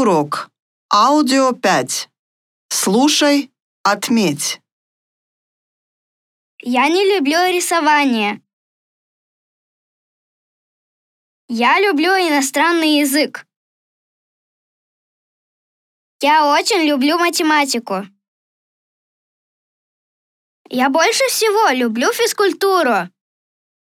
урок. Аудио 5. Слушай, отметь. Я не люблю рисование. Я люблю иностранный язык. Я очень люблю математику. Я больше всего люблю физкультуру.